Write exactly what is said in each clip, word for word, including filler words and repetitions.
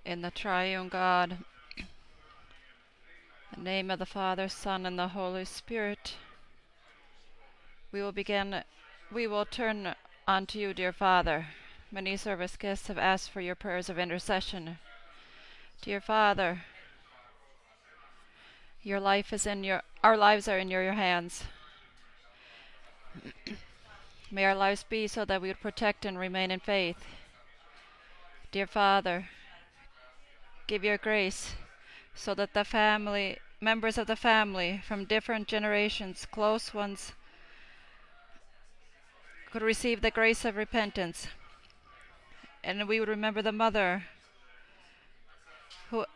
In the triune God, in the name of the Father, Son, and the Holy Spirit, we will begin. We will turn unto you, dear Father. Many service guests have asked for your prayers of intercession. Dear Father, your life is in your our lives are in your, your hands. May our lives be so that we would protect and remain in faith. Dear Father, give your grace so that the family members of the family from different generations, close ones, could receive the grace of repentance. And we would remember the mother who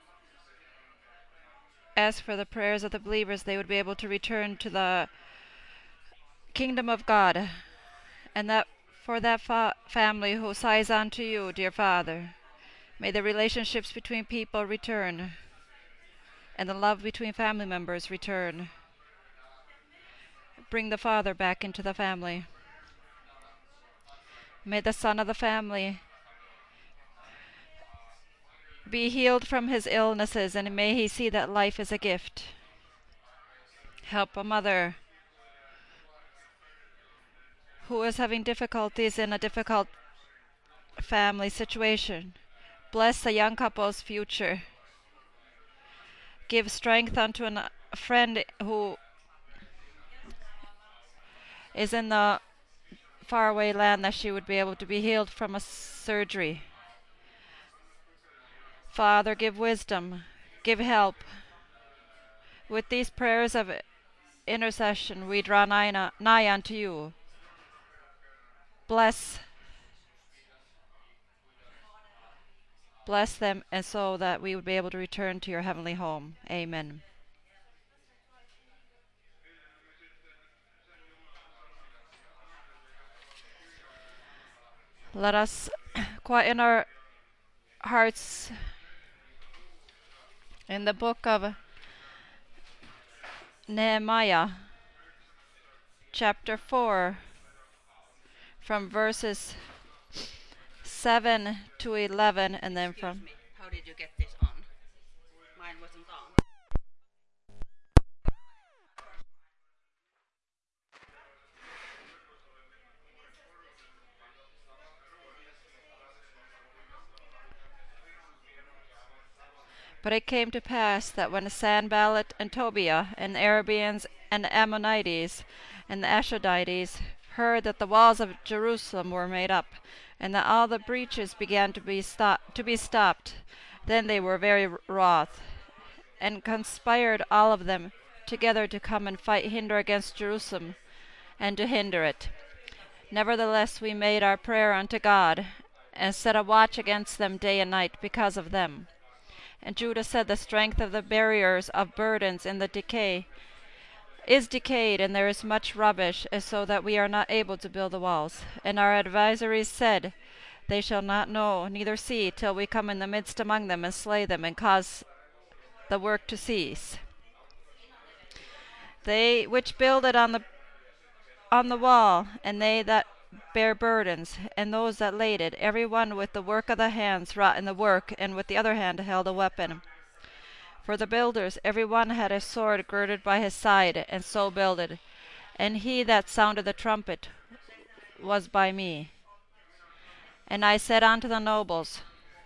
asked for the prayers of the believers, they would be able to return to the kingdom of God. And that for that fa- family who sighs unto you, dear Father, may the relationships between people return and the love between family members return. Bring the father back into the family. May the son of the family be healed from his illnesses, and may he see that life is a gift. Help a mother who is having difficulties in a difficult family situation. Bless the young couple's future. Give strength unto a friend who is in the faraway land, that she would be able to be healed from a surgery. Father, give wisdom, give help. With these prayers of intercession, we draw nigh, nigh unto you. Bless, bless them, and so that we would be able to return to your heavenly home. Amen. Let us quieten our hearts in the book of Nehemiah, chapter four, from verses seven to eleven, and then Excuse from me. How did you get this on? Mine wasn't on. But it came to pass that when Sanballat and Tobiah and the Arabians and the Ammonites and the Ashdodites heard that the walls of Jerusalem were made up, and that all the breaches began to be, stop- to be stopped, then they were very wroth, and conspired all of them together to come and fight hinder against Jerusalem, and to hinder it. Nevertheless we made our prayer unto God, and set a watch against them day and night because of them. And Judah said, the strength of the barriers of burdens in the decay is decayed, and there is much rubbish, so that we are not able to build the walls. And our advisories said, they shall not know, neither see, till we come in the midst among them, and slay them, and cause the work to cease. They which builded on the on the wall, and they that bear burdens, and those that laid it, every one with the work of the hands wrought in the work, and with the other hand held a weapon. For the builders, every one had a sword girded by his side, and so builded. And he that sounded the trumpet was by me. And I said unto the nobles,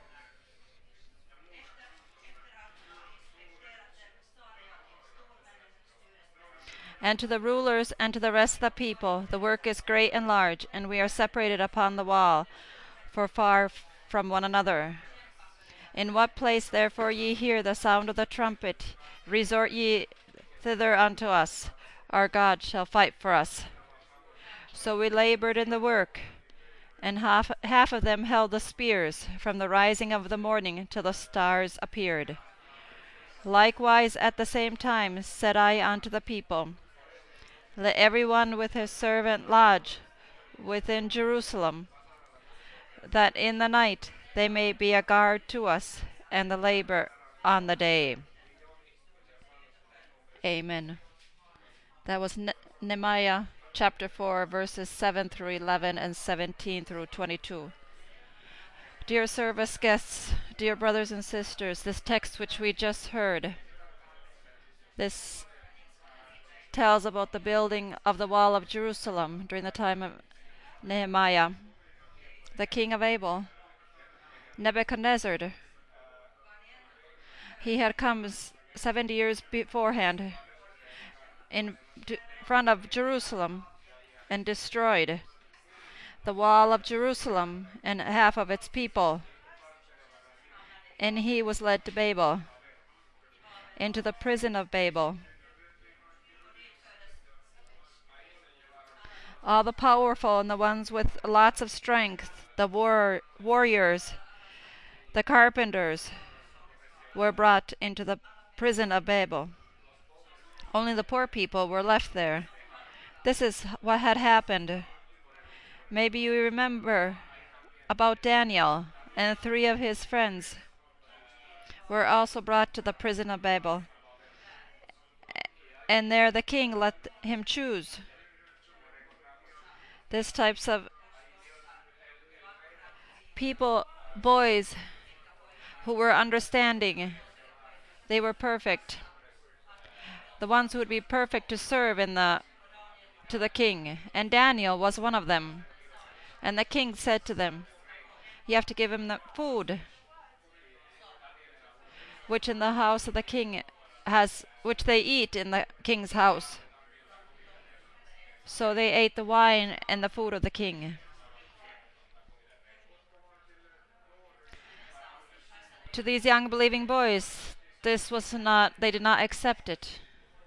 and to the rulers, and to the rest of the people, the work is great and large, and we are separated upon the wall, for far from one another. In what place therefore ye hear the sound of the trumpet, resort ye thither unto us. Our God shall fight for us. So we labored in the work, and half, half of them held the spears from the rising of the morning till the stars appeared. Likewise at the same time said I unto the people, let every one with his servant lodge within Jerusalem, that in the night they may be a guard to us, and the labor on the day. Amen. That was ne- Nehemiah chapter four, verses seven through eleven and seventeen through twenty-two. Dear service guests, dear brothers and sisters, this text which we just heard, this tells about the building of the wall of Jerusalem during the time of Nehemiah, the king of Abel. Nebuchadnezzar, he had come seventy years beforehand in front of Jerusalem and destroyed the wall of Jerusalem and half of its people. And he was led to Babel, into the prison of Babel. All the powerful and the ones with lots of strength, the war- warriors, the carpenters, were brought into the prison of Babel. Only the poor people were left there. This is what had happened. Maybe you remember about Daniel and three of his friends were also brought to the prison of Babel. And there the king let him choose. This types of people, boys who were understanding, they were perfect. The ones who would be perfect to serve in the to the king. And Daniel was one of them. And the king said to them, you have to give him the food which in the house of the king has which they eat in the king's house. So they ate the wine and the food of the king. To these young believing boys, this was not, they did not accept it.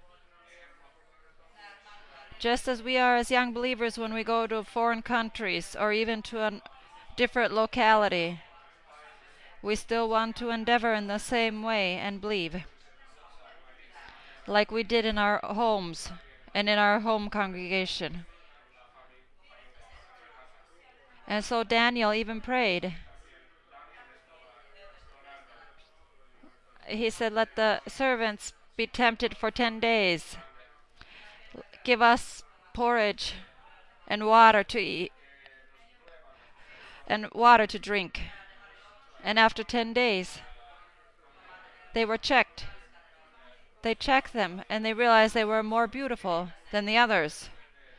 Just as we are as young believers when we go to foreign countries or even to a different locality, we still want to endeavor in the same way and believe, like we did in our homes and in our home congregation. And so Daniel even prayed. He said, let the servants be tempted for ten days. Give us porridge and water to eat and water to drink. And after ten days, they were checked. They checked them and they realized they were more beautiful than the others.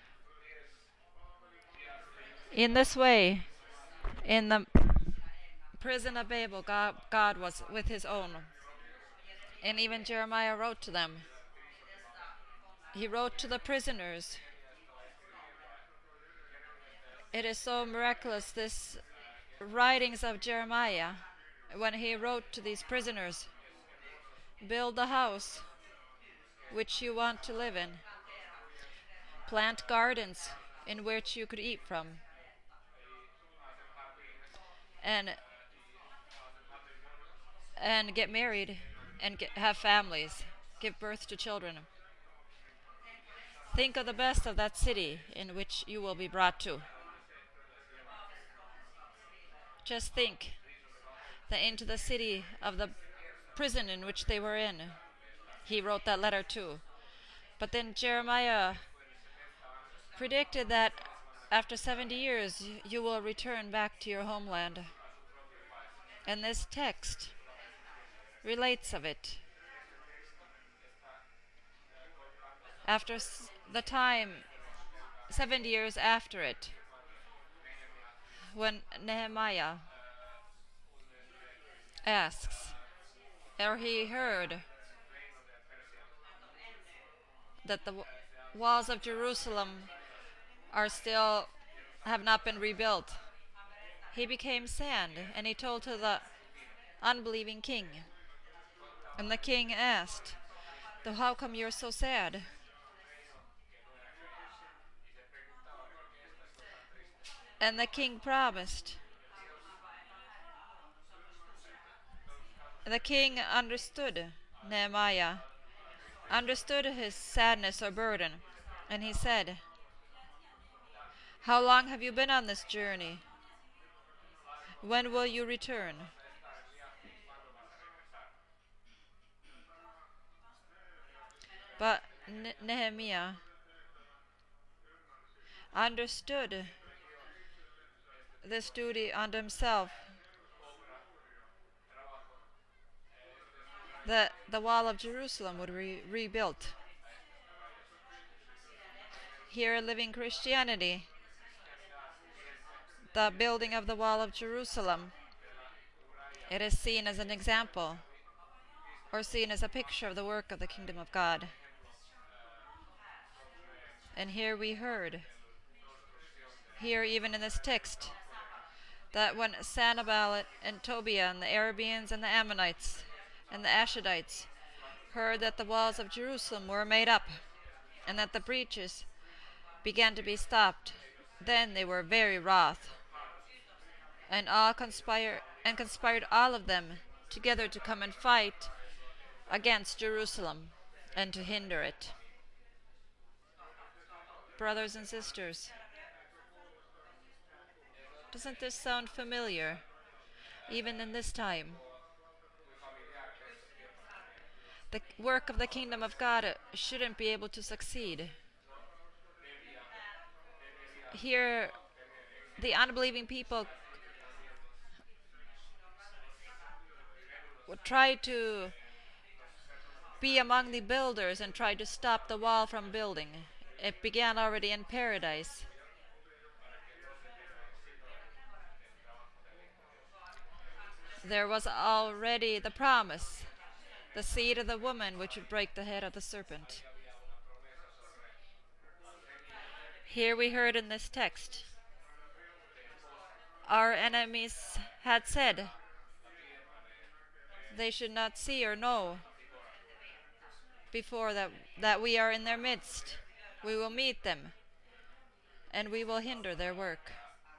In this way, in the prison of Babel, God, God was with his own. And even Jeremiah wrote to them. He wrote to the prisoners. It is so miraculous, this writings of Jeremiah, when he wrote to these prisoners, build the house which you want to live in. Plant gardens in which you could eat from. And and get married and get, have families, give birth to children. Think of the best of that city in which you will be brought to. Just think that into the city of the prison in which they were in, he wrote that letter too. But then Jeremiah predicted that after seventy years you will return back to your homeland. And this text relates of it. After the time, seventy years after it, when Nehemiah asks, or he heard that the walls of Jerusalem are still have not been rebuilt, he became sad and he told to the unbelieving king. And the king asked, "Though how come you're so sad?" And the king promised. The king understood Nehemiah, understood his sadness or burden, and he said, "How long have you been on this journey? When will you return?" But ne- Nehemiah understood this duty unto himself that the wall of Jerusalem would be rebuilt. Here in Living Christianity, the building of the wall of Jerusalem, it is seen as an example or seen as a picture of the work of the kingdom of God. And here we heard, here even in this text, that when Sanballat and Tobiah and the Arabians and the Ammonites and the Ashdodites heard that the walls of Jerusalem were made up and that the breaches began to be stopped, then they were very wroth, and all conspire and conspired all of them together to come and fight against Jerusalem and to hinder it. Brothers and sisters, doesn't this sound familiar, even in this time? The work of the kingdom of God shouldn't be able to succeed. Here, the unbelieving people would try to be among the builders and try to stop the wall from building. It began already in paradise. There was already the promise, the seed of the woman which would break the head of the serpent. Here we heard in this text, our enemies had said they should not see or know before that, that we are in their midst. We will meet them and we will hinder their work.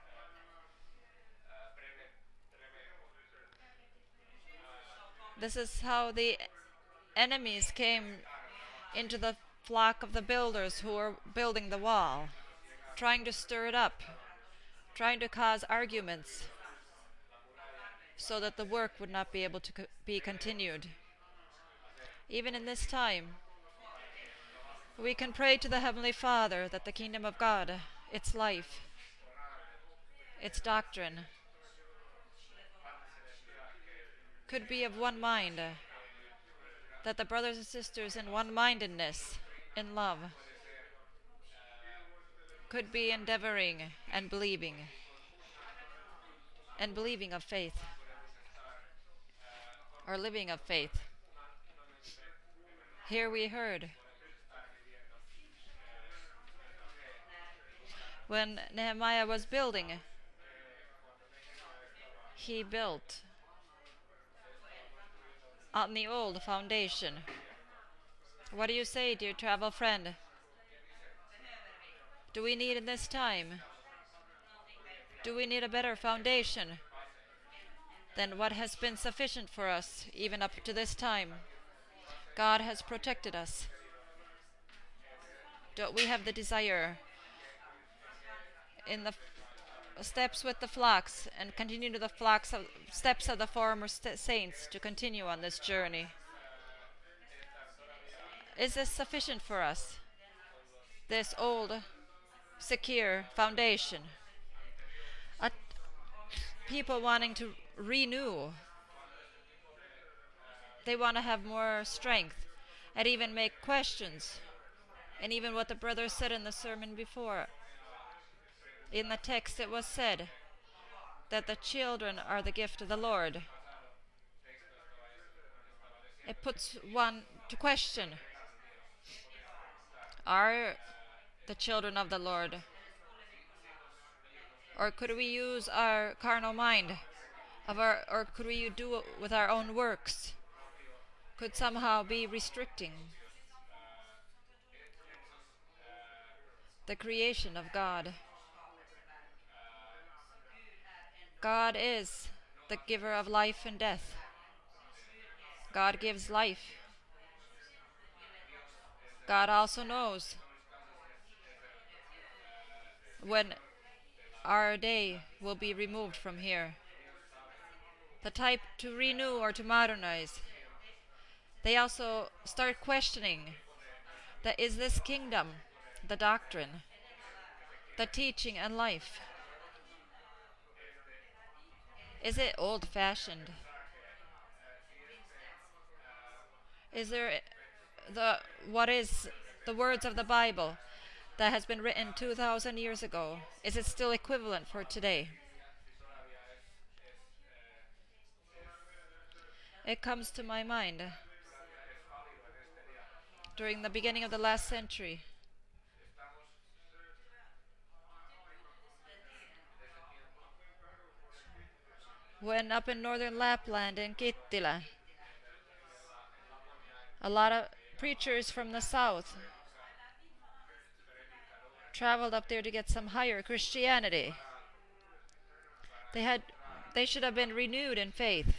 This is how the enemies came into the flock of the builders who were building the wall, trying to stir it up, trying to cause arguments so that the work would not be able to co- be continued. Even in this time, we can pray to the Heavenly Father that the kingdom of God, its life, its doctrine, could be of one mind, that the brothers and sisters in one-mindedness, in love, could be endeavoring and believing, and believing of faith, or living of faith. Here we heard, when Nehemiah was building, he built on the old foundation. What do you say, dear travel friend? Do we need in this time? Do we need a better foundation than what has been sufficient for us even up to this time? God has protected us. Don't we have the desire in the steps with the flocks and continue to the flocks of steps of the former st- saints to continue on this journey? Is this sufficient for us? This old, secure foundation? A people wanting to renew. They want to have more strength and even make questions. And even what the brother said in the sermon before. In the text it was said that the children are the gift of the Lord. It puts one to question. Are the children of the Lord? Or could we use our carnal mind of our, or could we do it with our own works? Could somehow be restricting the creation of God. God is the giver of life and death. God gives life. God also knows when our day will be removed from here. The type to renew or to modernize. They also start questioning that is this kingdom, the doctrine, the teaching and life, is it old-fashioned? Is there the what is the words of the Bible that has been written two thousand years ago? Is it still equivalent for today? It comes to my mind during the beginning of the last century, when up in northern Lapland in Kittilä, a lot of preachers from the south traveled up there to get some higher Christianity. They had they should have been renewed in faith.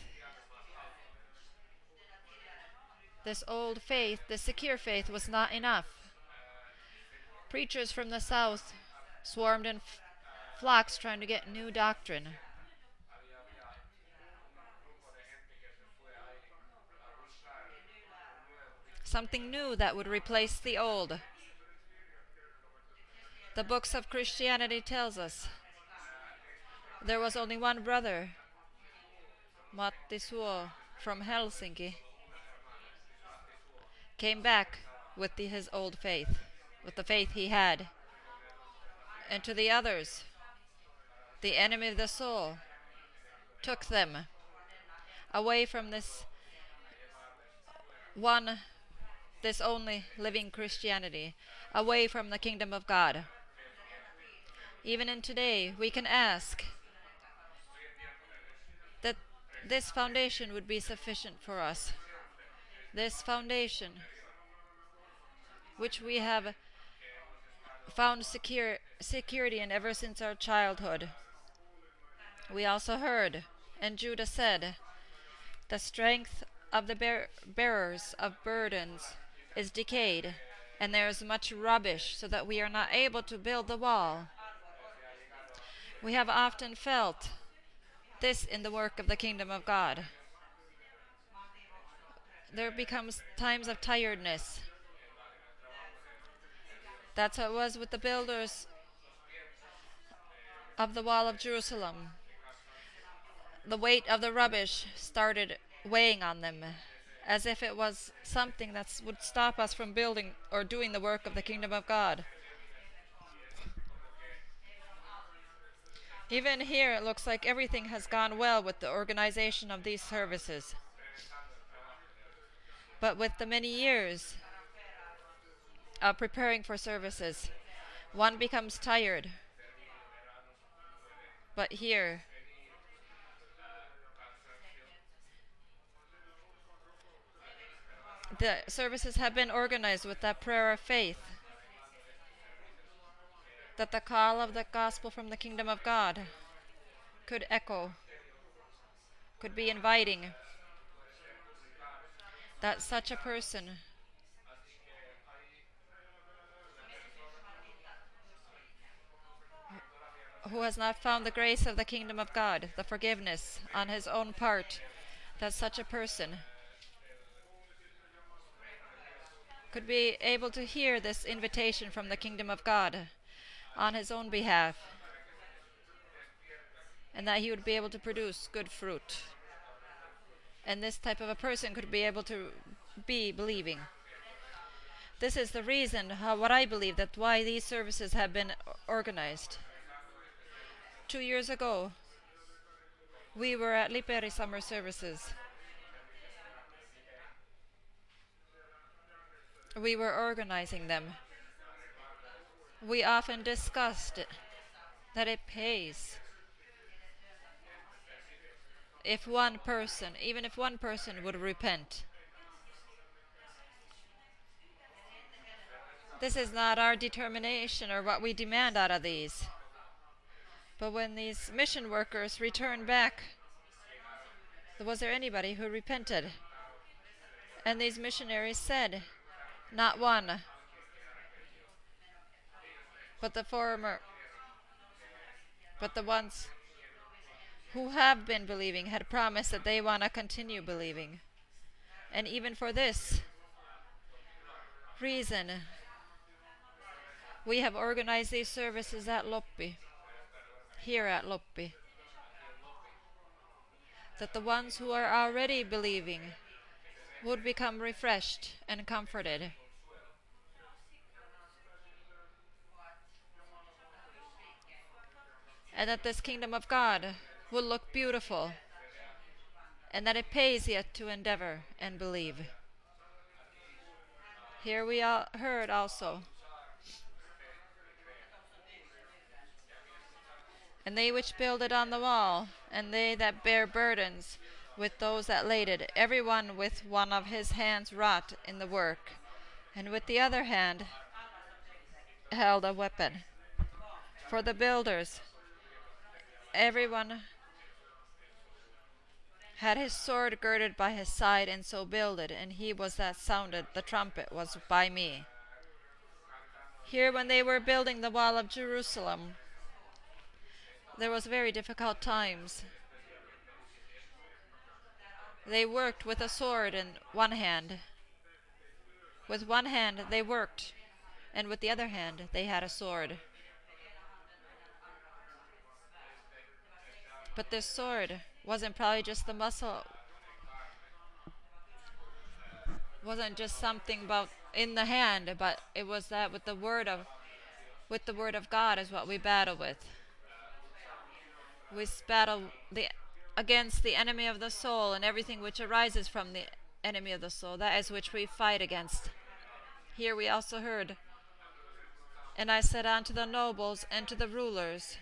This old faith, this secure faith was not enough. Preachers from the south swarmed in f- flocks trying to get new doctrine. Something new that would replace the old. The books of Christianity tells us there was only one brother, Matti Suo from Helsinki, came back with the, his old faith, with the faith he had. And to the others, the enemy of the soul took them away from this one, this only living Christianity, away from the kingdom of God. Even in today, we can ask that this foundation would be sufficient for us. This foundation, which we have found secure, security in ever since our childhood. We also heard, and Judah said, the strength of the bear- bearers of burdens is decayed, and there is much rubbish, so that we are not able to build the wall. We have often felt this in the work of the kingdom of God. There becomes times of tiredness. That's how it was with the builders of the wall of Jerusalem. The weight of the rubbish started weighing on them, as if it was something that would stop us from building or doing the work of the kingdom of God. Even here, it looks like everything has gone well with the organization of these services. But with the many years of preparing for services, one becomes tired. But here, the services have been organized with that prayer of faith, that the call of the gospel from the kingdom of God could echo, could be inviting, that such a person who has not found the grace of the kingdom of God, the forgiveness on his own part, that such a person could be able to hear this invitation from the kingdom of God on his own behalf, and that he would be able to produce good fruit. And this type of a person could be able to be believing. This is the reason how, what I believe, that why these services have been organized. Two years ago, we were at Liperi summer services. We were organizing them. We often discussed that it pays if one person, even if one person would repent. This is not our determination or what we demand out of these. But when these mission workers returned back, was there anybody who repented? And these missionaries said, not one. But the former, but the ones who have been believing had promised that they want to continue believing. And even for this reason, we have organized these services at Loppi, here at Loppi, that the ones who are already believing would become refreshed and comforted, and that this kingdom of God would look beautiful, and that it pays yet to endeavor and believe. Here we all heard also, and they which build it on the wall, and they that bear burdens with those that laid it, every one with one of his hands wrought in the work, and with the other hand held a weapon. For the builders, every one had his sword girded by his side, and so builded, and he was that sounded the trumpet was by me. Here, when they were building the wall of Jerusalem, there was very difficult times. They worked with a sword in one hand. With one hand they worked, and with the other hand they had a sword. But this sword wasn't probably just the muscle, wasn't just something about in the hand, but it was that with the word of with the word of God is what we battle with. We battle the against the enemy of the soul and everything which arises from the enemy of the soul. That is which we fight against. Here we also heard, and I said unto the nobles and to the rulers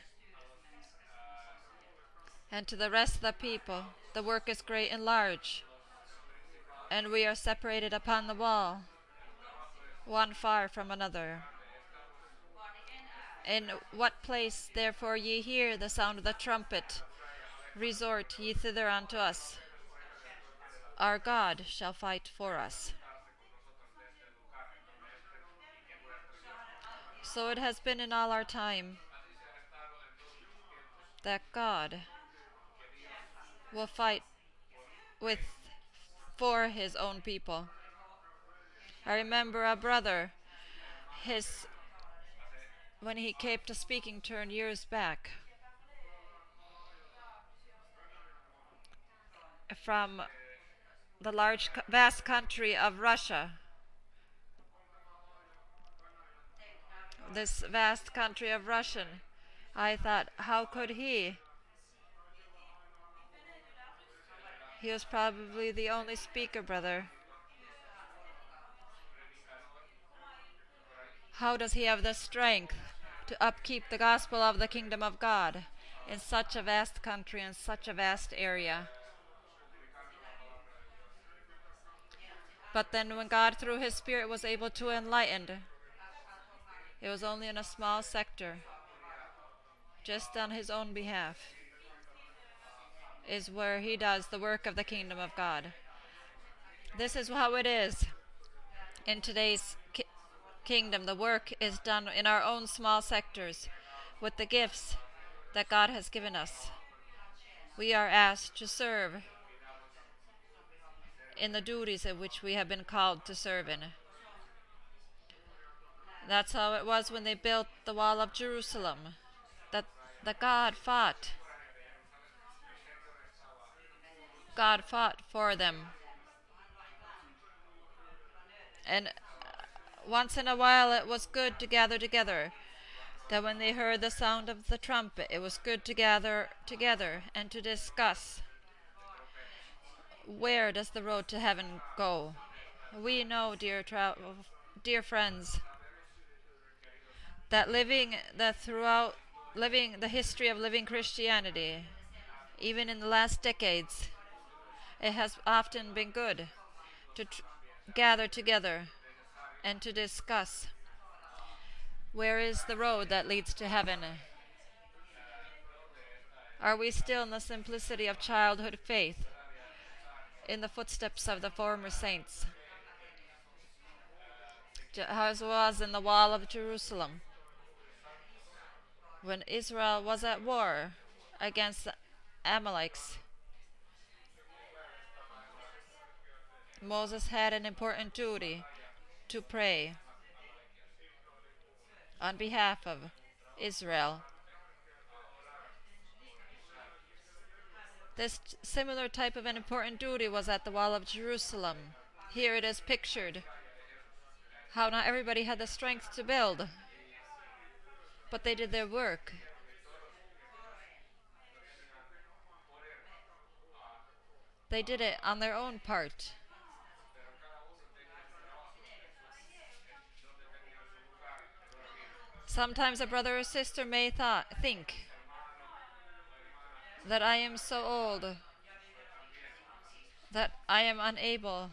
and to the rest of the people, the work is great and large, and we are separated upon the wall, one far from another. In what place therefore ye hear the sound of the trumpet, resort ye thither unto us. Our God shall fight for us. So it has been in all our time that God will fight with for his own people. I remember a brother, his when he came to speaking turn years back, from the large vast country of Russia. This vast country of Russian. I thought, how could he? He was probably the only speaker, brother. How does he have the strength to upkeep the gospel of the kingdom of God in such a vast country, in such a vast area? But then when God through his Spirit was able to enlighten, it was only in a small sector, just on his own behalf, is where he does the work of the kingdom of God. This is how it is in today's ki- kingdom. The work is done in our own small sectors with the gifts that God has given us. We are asked to serve in the duties in which we have been called to serve in. That's how it was when they built the wall of Jerusalem, that, that God fought. God fought for them. And once in a while it was good to gather together, that when they heard the sound of the trumpet, it was good to gather together and to discuss, where does the road to heaven go? We know, dear tra- dear friends, that living that throughout living the history of living Christianity, even in the last decades, it has often been good to tr- gather together and to discuss, where is the road that leads to heaven? Are we still in the simplicity of childhood faith, in the footsteps of the former saints, as was in the wall of Jerusalem, when Israel was at war against the Amalekites? Moses had an important duty to pray on behalf of Israel. This similar type of an important duty was at the wall of Jerusalem. Here it is pictured how not everybody had the strength to build, but they did their work. They did it on their own part. Sometimes a brother or sister may thought, think that I am so old that I am unable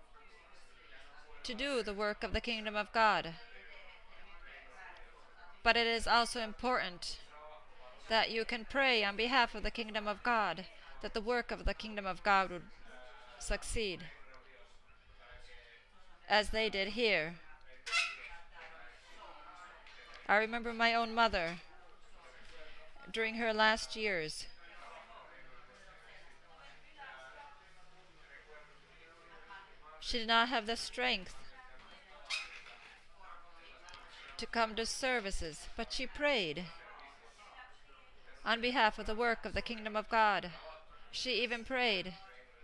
to do the work of the kingdom of God. But it is also important that you can pray on behalf of the kingdom of God, that the work of the kingdom of God would succeed, as they did here. I remember my own mother during her last years. She did not have the strength to come to services, but she prayed on behalf of the work of the kingdom of God. She even prayed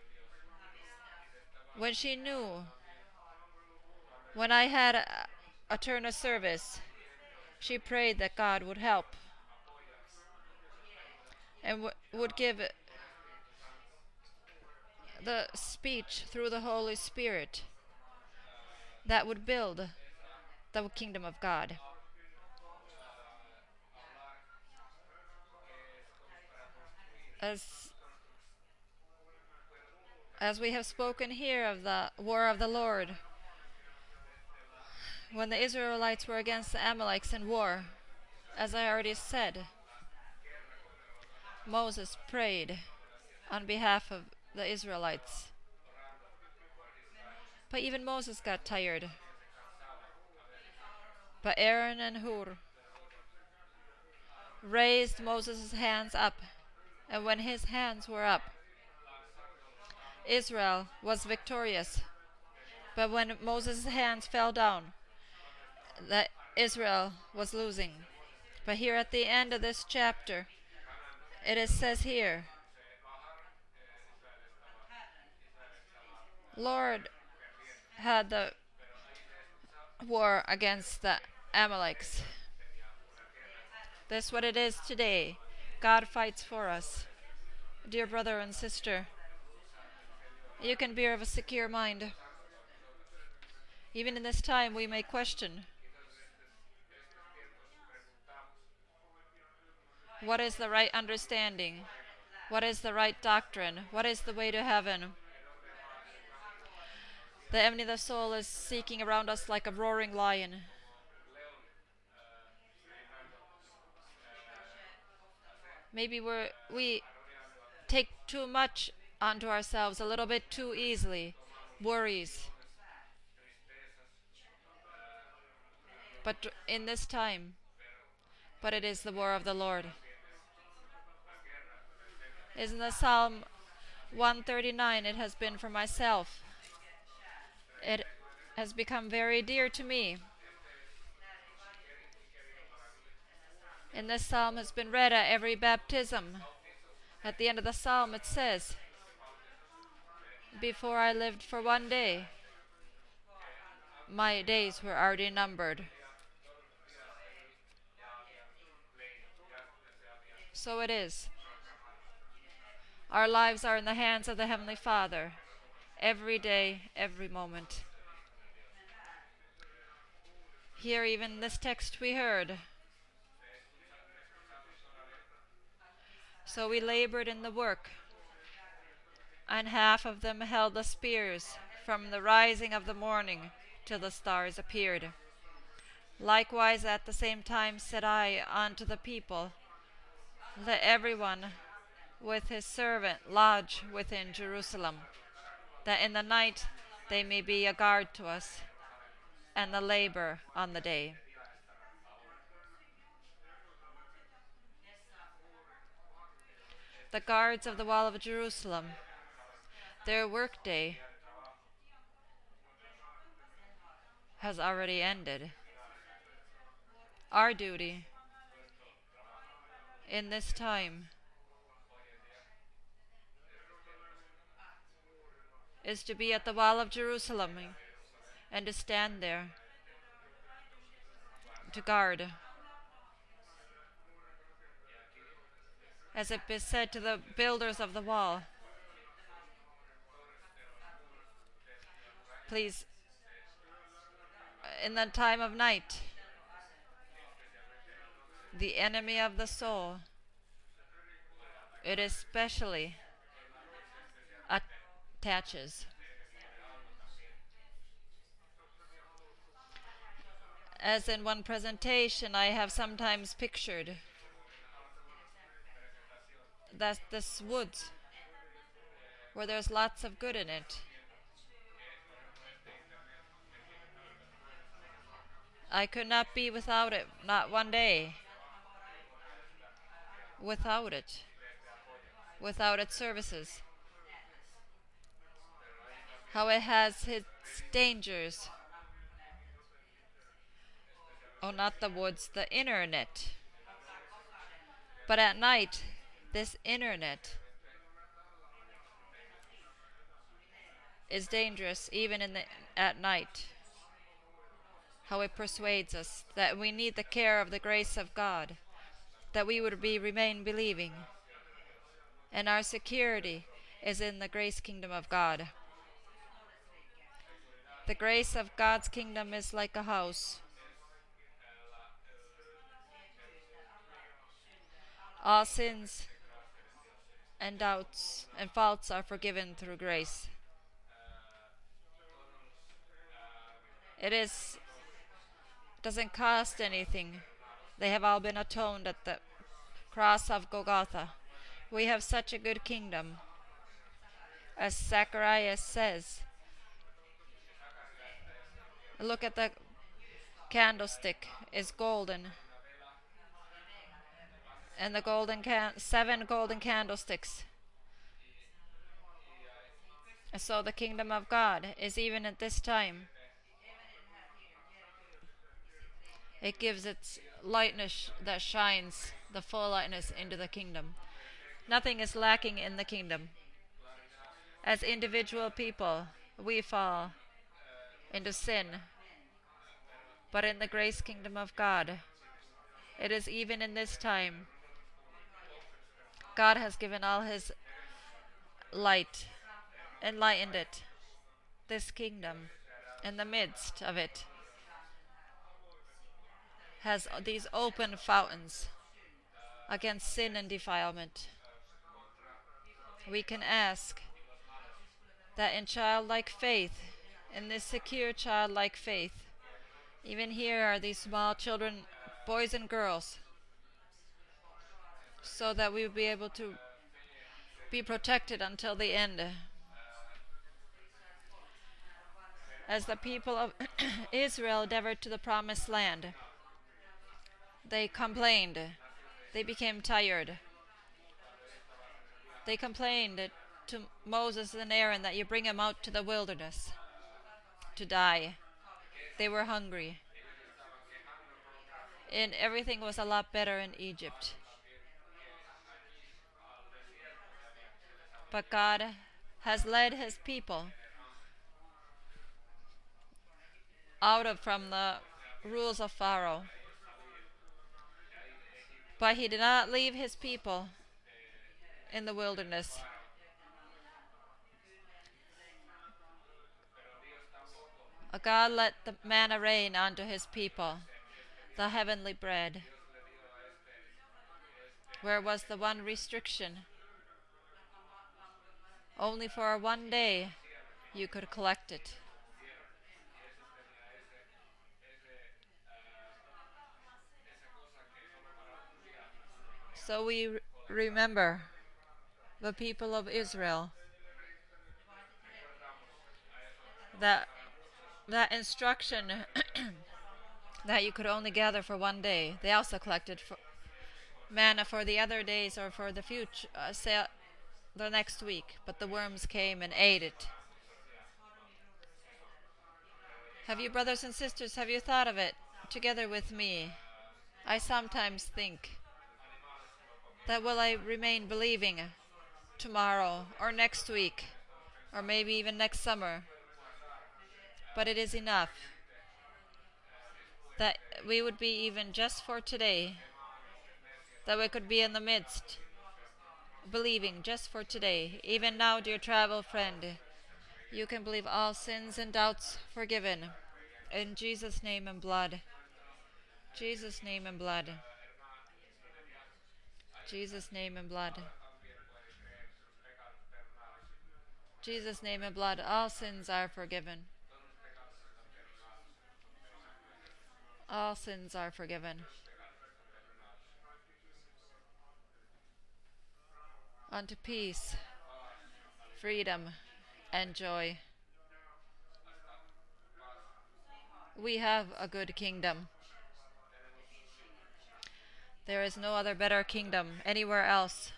when she knew when I had a, a turn of service. She prayed that God would help and w- would give the speech through the Holy Spirit that would build the kingdom of God. As as we have spoken here of the war of the Lord, when the Israelites were against the Amalekites in war, as I already said, Moses prayed on behalf of the Israelites. But even Moses got tired. But Aaron and Hur raised Moses' hands up, and when his hands were up, Israel was victorious. But when Moses' hands fell down, that Israel was losing. But here at the end of this chapter, it is says here, Lord had the war against the Amalekites. That's what it is today. God fights for us. Dear brother and sister, you can be of a secure mind. Even in this time, we may question, what is the right understanding? What is the right doctrine? What is the way to heaven? The enemy of the soul is seeking around us like a roaring lion. Maybe we're, we take too much onto ourselves a little bit too easily. Worries. But in this time, but it is the war of the Lord. Isn't the Psalm one thirty-nine? It has been for myself. It has become very dear to me. And this psalm has been read at every baptism. At the end of the psalm it says, before I lived for one day, my days were already numbered. So it is. Our lives are in the hands of the Heavenly Father, every day, every moment. Here, even this text we heard. So we labored in the work, and half of them held the spears from the rising of the morning till the stars appeared. Likewise at the same time said I unto the people, let every one with his servant lodge within Jerusalem, that in the night they may be a guard to us, and the labor on the day. The guards of the wall of Jerusalem, their workday has already ended. Our duty in this time is to be at the wall of Jerusalem and to stand there, to guard. As it is said to the builders of the wall, please, in the time of night, the enemy of the soul, it especially attaches. As in one presentation, I have sometimes pictured that this woods, where there's lots of good in it, I could not be without it, not one day. Without it, without its services. How it has its dangers. Oh, not the woods, the internet. But at night, this internet is dangerous even in the, at night. How it persuades us that we need the care of the grace of God, that we would be remain believing, and our security is in the grace kingdom of God. The grace of God's kingdom is like a house. All sins and doubts and faults are forgiven through grace. It is doesn't cost anything. They have all been atoned at the cross of Golgotha. We have such a good kingdom. As Zacharias says, look at the candlestick is golden, and the golden can- seven golden candlesticks. And so the kingdom of God is even at this time. It gives its lightness that shines, the full lightness into the kingdom. Nothing is lacking in the kingdom. As individual people, we fall into sin. But in the grace kingdom of God, it is even in this time, God has given all his light, enlightened it, this kingdom, in the midst of it, has these open fountains against sin and defilement. We can ask that in childlike faith, in this secure childlike faith, even here are these small children, boys and girls, so that we will be able to be protected until the end. As the people of Israel endeavored to the promised land, they complained. They became tired. They complained to Moses and Aaron that you bring them out to the wilderness to die. They were hungry. And everything was a lot better in Egypt. But God has led his people out of from the rules of Pharaoh. But he did not leave his people in the wilderness. God let the manna rain unto his people, the heavenly bread. Where was the one restriction? Only for one day you could collect it. So we r- remember the people of Israel, that that instruction that you could only gather for one day. They also collected for manna for the other days or for the future, uh, say, the next week, but the worms came and ate it. Have you, brothers and sisters, have you thought of it together with me? I sometimes think that will I remain believing tomorrow or next week or maybe even next summer. But it is enough that we would be even just for today, that we could be in the midst, believing just for today. Even now, dear travel friend, you can believe all sins and doubts forgiven. In Jesus' name and blood. Jesus' name and blood. Jesus' name and blood. Jesus' name and blood. All sins are forgiven. All sins are forgiven. Unto peace, freedom, and joy. We have a good kingdom. There is no other better kingdom anywhere else.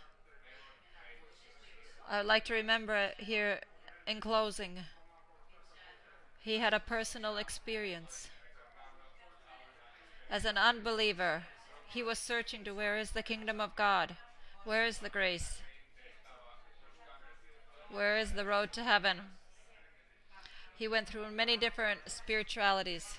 I would like to remember here in closing, he had a personal experience. As an unbeliever, he was searching to where is the kingdom of God? Where is the grace? Where is the road to heaven? He went through many different spiritualities.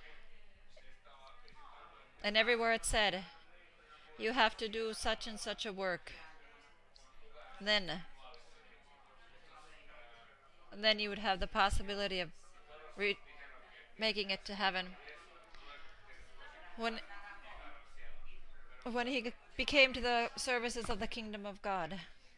And everywhere it said, you have to do such and such a work. Then, and then you would have the possibility of re- making it to heaven. When, when he became to the services of the kingdom of God,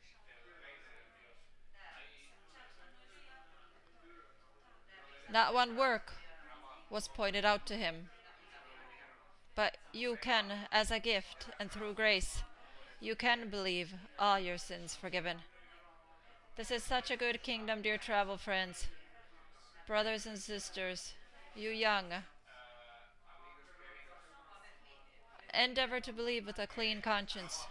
not one work was pointed out to him. But you can, as a gift and through grace, you can believe all your sins forgiven. This is such a good kingdom, dear travel friends, brothers and sisters, you young. Endeavor to believe with a clean conscience.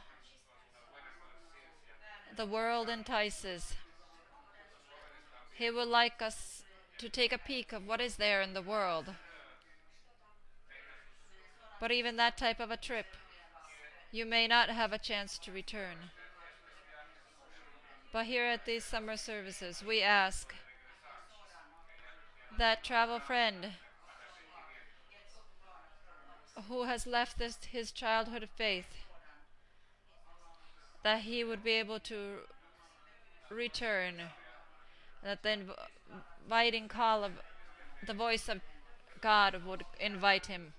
The world entices. He would like us to take a peek of what is there in the world. But even that type of a trip, you may not have a chance to return. But here at these summer services, we ask that travel friend who has left this, his childhood faith, that he would be able to return, that the inviting call of the voice of God would invite him.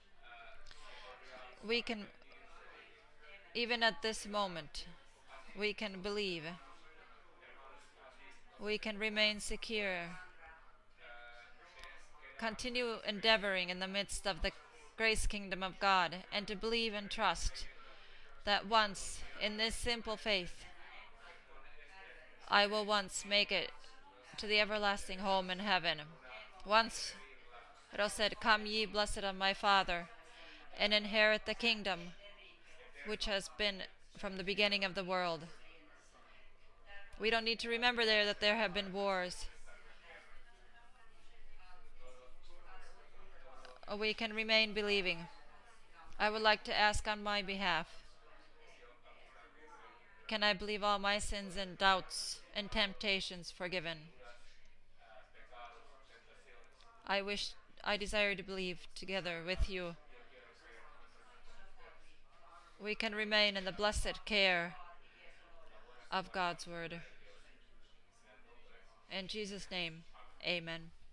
We can, even at this moment, we can believe. We can remain secure. Continue endeavoring in the midst of the grace kingdom of God, and to believe and trust that once, in this simple faith, I will once make it to the everlasting home in heaven. Once it was said, come ye blessed of my Father, and inherit the kingdom which has been from the beginning of the world. We don't need to remember there that there have been wars. We can remain believing. I would like to ask on my behalf, can I believe all my sins and doubts and temptations forgiven? I wish, I desire to believe together with you. We can remain in the blessed care of God's word. In Jesus' name, amen.